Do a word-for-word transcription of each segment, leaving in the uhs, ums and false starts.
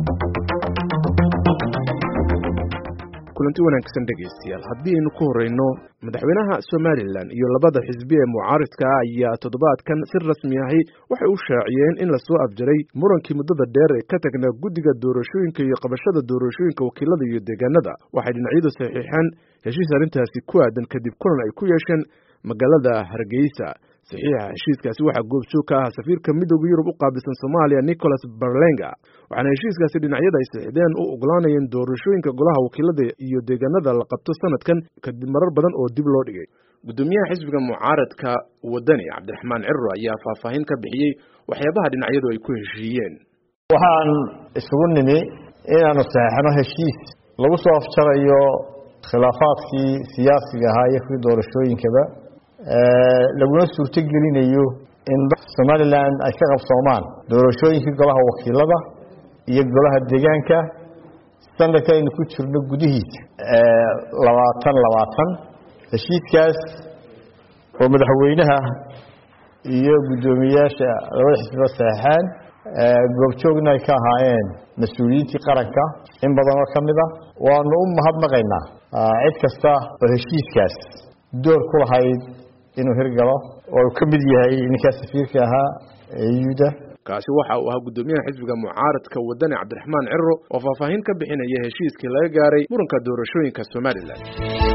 kulanti wanaagsan dhegeystayaal haddii aynu ku horeyno madaxweynaha Somaliland iyo labada xisbi ee mucaaradka ayaa toddobaadkan si rasmi ah waxay u shaaciyeen in la soo afjaray murankii muddada dheer ee ka tagnaa guddiga doorashooyinka iyo qabashada doorashooyinka wakiilada iyo deegaanada waxay dhinacyadu saxiixeen heshiis arrintaasi ku aadan kadib kulan ay ku yeesheen magaalada Hargeysa. saxiixa heshiiskaasi waxaa goobjoog ka ah safiirka midowga Yurub u qaabilsan Soomaaliya Nicholas Berlinga waxaana heshiiskaasi dhinacyada ay saxiixdeen u ogolaanayeen doorashooyinka golaha wakiilada iyo deegaanada la qabto sanadkan kadib marar badan oo dib loo dhigay. gudoomiyaha xisbiga mucaaradka wadani Cabdiraxmaan Cirro ayaa faahfaahin ka bixiyay waxyaabaha dhinacyadu ay ku heshiiyeen. waxaan isugu nimi inaanu saxiixno heshiis lagu soo afjarayo khilaafaadkii siyaasiga ahaa iyo kuwii doorashooyinkaba laguna suurto gelinayo in Somaliland ay ka qabsoomaan doorashooyinkii golaha wakiilada iyo golaha deegaanka sanadka aynu ku jirno gudihiisa labaatan labaatan. heshiiskaas oo madaxweynaha iyo gudoomiyaasha labada xisbi saxaan goobjoogna ay ka ahaayeen mas'uuliyiintii qaranka in badan oo kamid ah waanu u mahadnaqaynaa cid kasta oo heshiiskaas door ku lahayd inuu hirgalo oo ka mid yahay ninka safiirka ahaa ayuuda. kaasi waxa uu ahaa gudoomiyaha xisbiga mucaaradka wadani Cabdiraxmaan Cirro oo faahfaahin ka bixinaya heshiiskii laga gaaray muranka doorashooyinka Somaliland.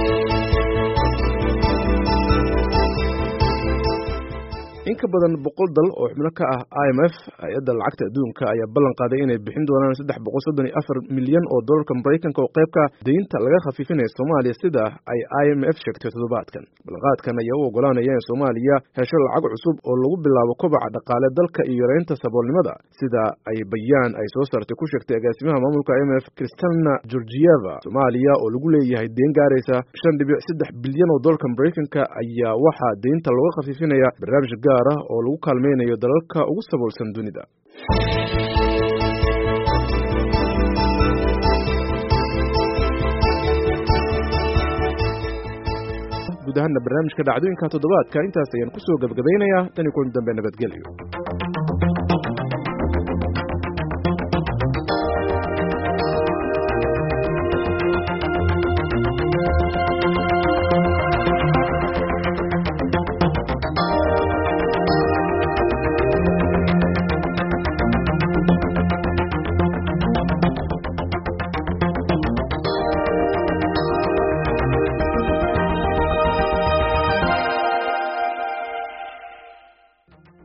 in ka badan boqol dal oo xubno ka ah I M F hay'adda lacagta adduunka ayaa ballan qaaday inay bixin doonaan saddex boqol soddon iyo afar milyan oo dollarka Mareykanka oo qayb ka deynta laga khafiifinayo Soomaaliya sida ay I M F sheegtay toddobaadkan. ballanqaadkan ayaa u ogolaanaya in Soomaaliya hesho lacag cusub oo lagu bilaabo kobaca dhaqaale dalka iyo yareynta saboolnimada sida ay bayaan ay soo saartay ku sheegtay agaasimaha maamulka I M F Kristalina Georgieva. Soomaaliya oo lagu leeyahay deyn gaaraysa shan dhibic saddex bilyan oo dollarka Mareykanka ayaa waxaa deynta looga khafiifinaya barnaamij oo lagu kaalmeynayo dalalka ugu saboolsan dunida. guud ahaan barnaamijka dhacdooyinka toddobaadka intaas ayaan ku soo gabagabaynayaa tan iyo kulan dambe nabadgelyo.